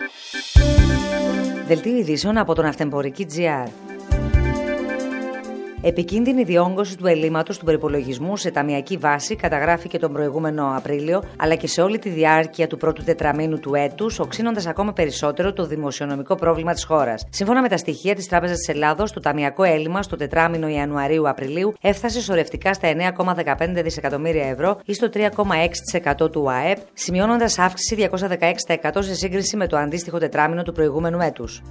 Δελτίο ειδήσεων από τον Αυτεμπορική.gr. Επικίνδυνη διόγκωση του ελλείμματος του προϋπολογισμού σε ταμειακή βάση καταγράφηκε τον προηγούμενο Απρίλιο, αλλά και σε όλη τη διάρκεια του πρώτου τετραμήνου του έτους, οξύνοντας ακόμα περισσότερο το δημοσιονομικό πρόβλημα της χώρας. Σύμφωνα με τα στοιχεία της Τράπεζας της Ελλάδος, το ταμειακό έλλειμμα στο τετράμηνο Ιανουαρίου-Απριλίου έφτασε σωρευτικά στα 9,15 δισεκατομμύρια ευρώ ή στο 3,6% του ΑΕΠ, σημειώνοντας αύξηση 216% σε σύγκριση με το αντίστοιχο τετράμηνο του προηγούμενου έτους.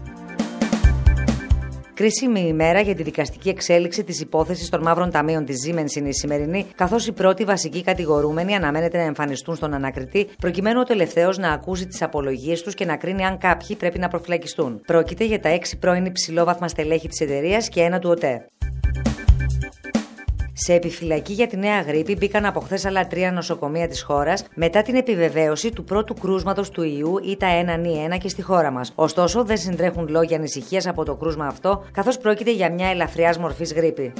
Κρίσιμη ημέρα για τη δικαστική εξέλιξη της υπόθεσης των μαύρων ταμείων της Siemens είναι η σημερινή, καθώς οι πρώτοι βασικοί κατηγορούμενοι αναμένεται να εμφανιστούν στον ανακριτή, προκειμένου ο τελευταίος να ακούσει τις απολογίες τους και να κρίνει αν κάποιοι πρέπει να προφυλακιστούν. Πρόκειται για τα 6 πρώην υψηλόβαθμα στελέχη της εταιρείας και ένα του ΟΤΕ. Σε επιφυλακή για τη νέα γρίπη μπήκαν από χθες άλλα 3 νοσοκομεία της χώρας μετά την επιβεβαίωση του πρώτου κρούσματος του ιού ΙΤΑ1N1 και στη χώρα μας. Ωστόσο, δεν συντρέχουν λόγια ανησυχίας από το κρούσμα αυτό, καθώς πρόκειται για μια ελαφριάς μορφής γρίπη.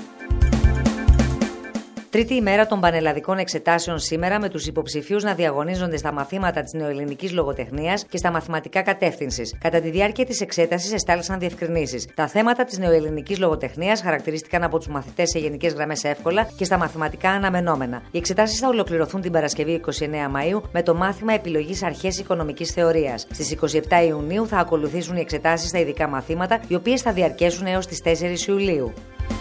Τρίτη ημέρα των πανελλαδικών εξετάσεων σήμερα, με τους υποψηφίους να διαγωνίζονται στα μαθήματα της νεοελληνικής λογοτεχνίας και στα μαθηματικά κατεύθυνσης. Κατά τη διάρκεια της εξέτασης εστάλησαν διευκρινήσεις. Τα θέματα της νεοελληνικής λογοτεχνίας χαρακτηρίστηκαν από τους μαθητές σε γενικές γραμμές εύκολα και στα μαθηματικά αναμενόμενα. Οι εξετάσεις θα ολοκληρωθούν την Παρασκευή 29 Μαΐου με το μάθημα επιλογής αρχές οικονομικής θεωρίας. Στις 27 Ιουνίου θα ακολουθήσουν οι εξετάσεις στα ειδικά μαθήματα, οι οποίες θα διαρκέσουν έως τις 4 Ιουλίου.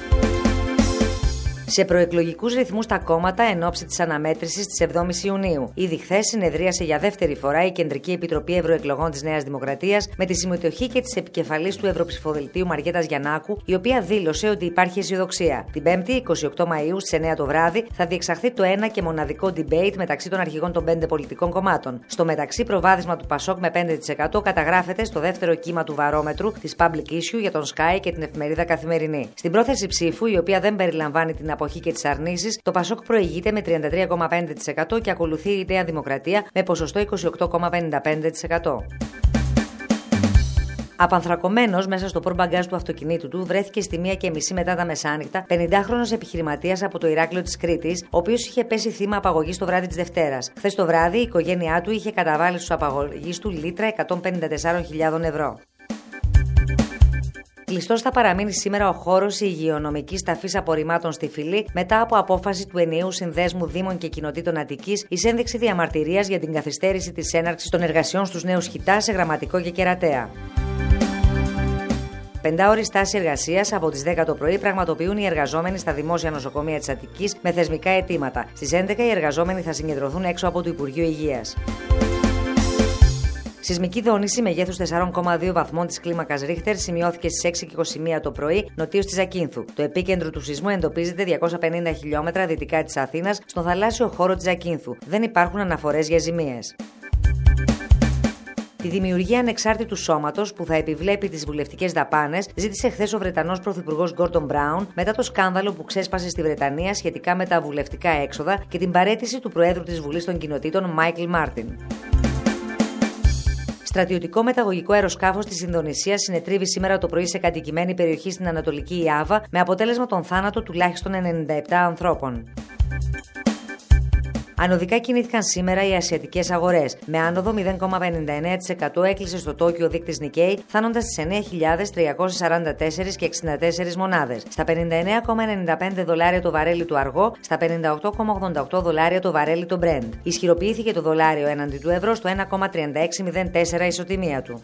Σε προεκλογικούς ρυθμούς τα κόμματα εν ώψη της αναμέτρησης της 7ης Ιουνίου. Ήδη χθες συνεδρίασε για δεύτερη φορά η Κεντρική Επιτροπή Ευρωεκλογών της Νέας Δημοκρατίας με τη συμμετοχή και της επικεφαλής του Ευρωψηφοδελτίου Μαριέτας Γιαννάκου, η οποία δήλωσε ότι υπάρχει αισιοδοξία. Την 5η, 28 Μαΐου στις 9 το βράδυ, θα διεξαχθεί το ένα και μοναδικό debate μεταξύ των αρχηγών των 5 πολιτικών κομμάτων. Στο μεταξύ, προβάδισμα του Πασόκ με 5% καταγράφεται στο δεύτερο κύμα του βαρόμετρου της Public Issue για τον Sky και την εφημερίδα Καθημερινή. Στην πρόθεση ψήφου, η οποία δεν περιλαμβάνει την αποχή και τις αρνήσεις, το Πασόκ προηγείται με 33,5% και ακολουθεί η Νέα Δημοκρατία με ποσοστό 28,55%. Απανθρακωμένος μέσα στο πορμπαγκάζ του αυτοκινήτου του βρέθηκε στη 1:30 μετά τα μεσάνυχτα 50χρονος επιχειρηματίας από το Ηράκλειο της Κρήτης, ο οποίος είχε πέσει θύμα απαγωγής το βράδυ της Δευτέρας. Χθες το βράδυ η οικογένειά του είχε καταβάλει στους απαγωγείς του λίτρα 154.000 ευρώ. Κλειστός θα παραμείνει σήμερα ο χώρος υγειονομικής ταφής απορριμμάτων στη Φυλή μετά από απόφαση του Ενιαίου Συνδέσμου Δήμων και Κοινοτήτων Αττικής εις ένδειξη διαμαρτυρίας για την καθυστέρηση της έναρξης των εργασιών στους νέους χιτά σε Γραμματικό και Κερατέα. 5ωρη στάση εργασίας από τις 10 το πρωί πραγματοποιούν οι εργαζόμενοι στα δημόσια νοσοκομεία της Αττικής με θεσμικά αιτήματα. Στις 11 οι εργαζόμενοι θα συγκεντρωθούν έξω από το Υπουργείο Υγείας. Σεισμική δόνηση μεγέθους 4,2 βαθμών της κλίμακας Ρίχτερ σημειώθηκε στις 6:21 το πρωί νοτίως της Ζακίνθου. Το επίκεντρο του σεισμού εντοπίζεται 250 χιλιόμετρα δυτικά της Αθήνας, στον θαλάσσιο χώρο της Ζακίνθου. Δεν υπάρχουν αναφορές για ζημίες. Τη δημιουργία ανεξάρτητου σώματος που θα επιβλέπει τις βουλευτικές δαπάνες ζήτησε χθες ο Βρετανός Πρωθυπουργός Γκόρντον Μπράουν μετά το σκάνδαλο που ξέσπασε στη Βρετανία σχετικά με τα βουλευτικά έξοδα και την παραίτηση του Προέδρου της Βουλής των Κοινοτήτων Μάικλ Μάρτιν. Στρατιωτικό μεταγωγικό αεροσκάφος της Ινδονησίας συνετρίβει σήμερα το πρωί σε κατοικημένη περιοχή στην Ανατολική Ιάβα με αποτέλεσμα τον θάνατο τουλάχιστον 97 ανθρώπων. Ανωδικά κινήθηκαν σήμερα οι ασιατικές αγορές. Με άνοδο 0,59% έκλεισε στο Τόκιο ο δείκτης Nikkei, φτάνοντας στις 9.344 και 64 μονάδες. Στα 59,95 δολάρια το βαρέλι του αργό, στα 58,88 δολάρια το βαρέλι το Brent. Ισχυροποιήθηκε το δολάριο έναντι του ευρώ στο 1,3604 ισοτιμία του.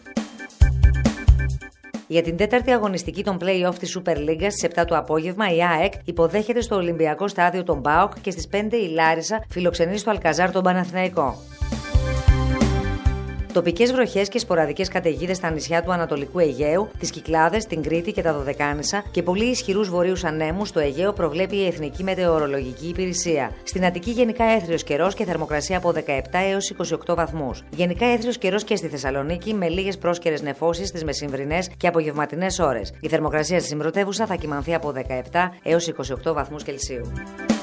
Για την τέταρτη αγωνιστική των play-off της Super League στις 7 το απόγευμα, η ΑΕΚ υποδέχεται στο Ολυμπιακό Στάδιο τον ΠΑΟΚ και στις 5 η Λάρισα φιλοξενεί στο Αλκαζάρ τον Παναθηναϊκό. Τοπικές βροχές και σποραδικές καταιγίδες στα νησιά του Ανατολικού Αιγαίου, τις Κυκλάδες, την Κρήτη και τα Δωδεκάνησα και πολύ ισχυρούς βορείους ανέμους στο Αιγαίο προβλέπει η Εθνική Μετεωρολογική Υπηρεσία. Στην Αττική γενικά έθριος καιρός και θερμοκρασία από 17 έως 28 βαθμούς. Γενικά έθριος καιρός και στη Θεσσαλονίκη με λίγες πρόσκαιρες νεφώσεις στις μεσημβρινές και απογευματινές ώρες. Η θερμοκρασία στη συμπρωτεύουσα θα κυμανθεί από 17 έως 28 βαθμούς Κελσίου.